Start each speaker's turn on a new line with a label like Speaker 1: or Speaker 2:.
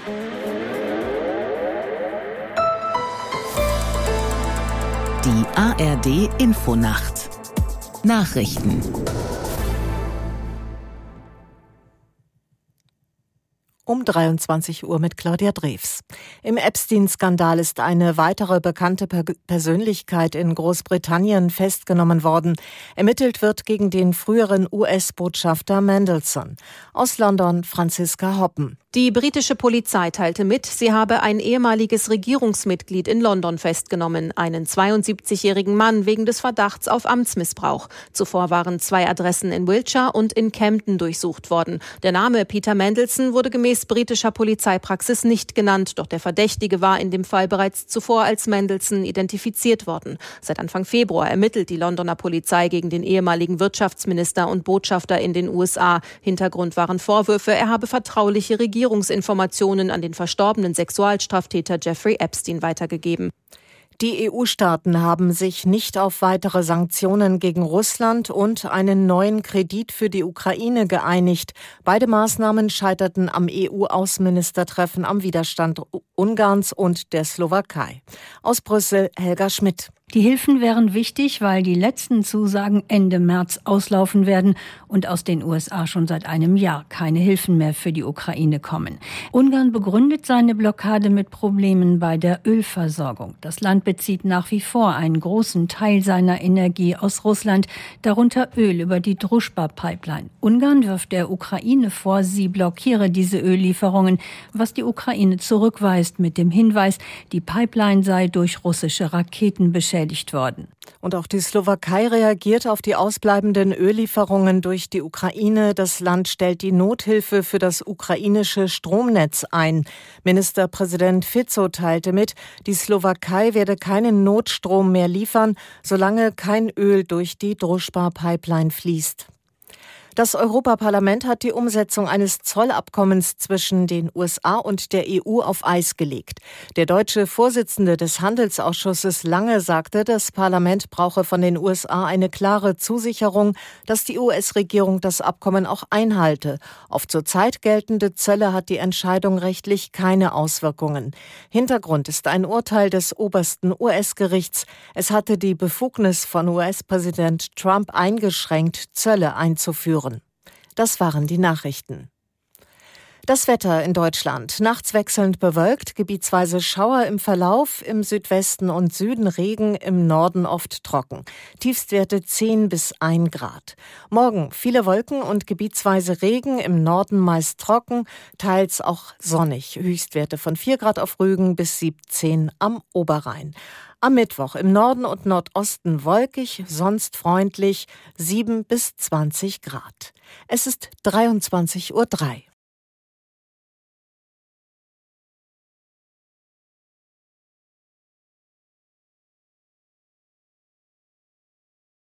Speaker 1: Die ARD Infonacht Nachrichten.
Speaker 2: Um 23 Uhr mit Claudia Drews. Im Epstein-Skandal ist eine weitere bekannte Persönlichkeit in Großbritannien festgenommen worden. Ermittelt wird gegen den früheren US-Botschafter Mandelson. Aus London Franziska Hoppen.
Speaker 3: Die britische Polizei teilte mit, sie habe ein ehemaliges Regierungsmitglied in London festgenommen, einen 72-jährigen Mann wegen des Verdachts auf Amtsmissbrauch. Zuvor waren 2 Adressen in Wiltshire und in Camden durchsucht worden. Der Name Peter Mandelson wurde gemäß britischer Polizeipraxis nicht genannt, doch der Verdächtige war in dem Fall bereits zuvor als Mandelson identifiziert worden. Seit Anfang Februar ermittelt die Londoner Polizei gegen den ehemaligen Wirtschaftsminister und Botschafter in den USA. Hintergrund waren Vorwürfe, er habe vertrauliche Regierungsinformationen an den verstorbenen Sexualstraftäter Jeffrey Epstein weitergegeben.
Speaker 2: Die EU-Staaten haben sich nicht auf weitere Sanktionen gegen Russland und einen neuen Kredit für die Ukraine geeinigt. Beide Maßnahmen scheiterten am EU-Außenministertreffen am Widerstand Ungarns und der Slowakei. Aus Brüssel Helga Schmidt.
Speaker 4: Die Hilfen wären wichtig, weil die letzten Zusagen Ende März auslaufen werden und aus den USA schon seit einem Jahr keine Hilfen mehr für die Ukraine kommen. Ungarn begründet seine Blockade mit Problemen bei der Ölversorgung. Das Land bezieht nach wie vor einen großen Teil seiner Energie aus Russland, darunter Öl über die Druschba-Pipeline. Ungarn wirft der Ukraine vor, sie blockiere diese Öllieferungen, was die Ukraine zurückweist mit dem Hinweis, die Pipeline sei durch russische Raketen beschädigt worden.
Speaker 2: Und auch die Slowakei reagiert auf die ausbleibenden Öllieferungen durch die Ukraine. Das Land stellt die Nothilfe für das ukrainische Stromnetz ein. Ministerpräsident Fico teilte mit, die Slowakei werde keinen Notstrom mehr liefern, solange kein Öl durch die Druschba-Pipeline fließt. Das Europaparlament hat die Umsetzung eines Zollabkommens zwischen den USA und der EU auf Eis gelegt. Der deutsche Vorsitzende des Handelsausschusses Lange sagte, das Parlament brauche von den USA eine klare Zusicherung, dass die US-Regierung das Abkommen auch einhalte. Auf zurzeit geltende Zölle hat die Entscheidung rechtlich keine Auswirkungen. Hintergrund ist ein Urteil des obersten US-Gerichts. Es hatte die Befugnis von US-Präsident Trump eingeschränkt, Zölle einzuführen. Das waren die Nachrichten. Das Wetter in Deutschland. Nachts wechselnd bewölkt, gebietsweise Schauer im Verlauf, im Südwesten und Süden Regen, im Norden oft trocken. Tiefstwerte 10 bis 1 Grad. Morgen viele Wolken und gebietsweise Regen, im Norden meist trocken, teils auch sonnig. Höchstwerte von 4 Grad auf Rügen bis 17 am Oberrhein. Am Mittwoch im Norden und Nordosten wolkig, sonst freundlich, 7 bis 20 Grad. Es ist 23:03 Uhr.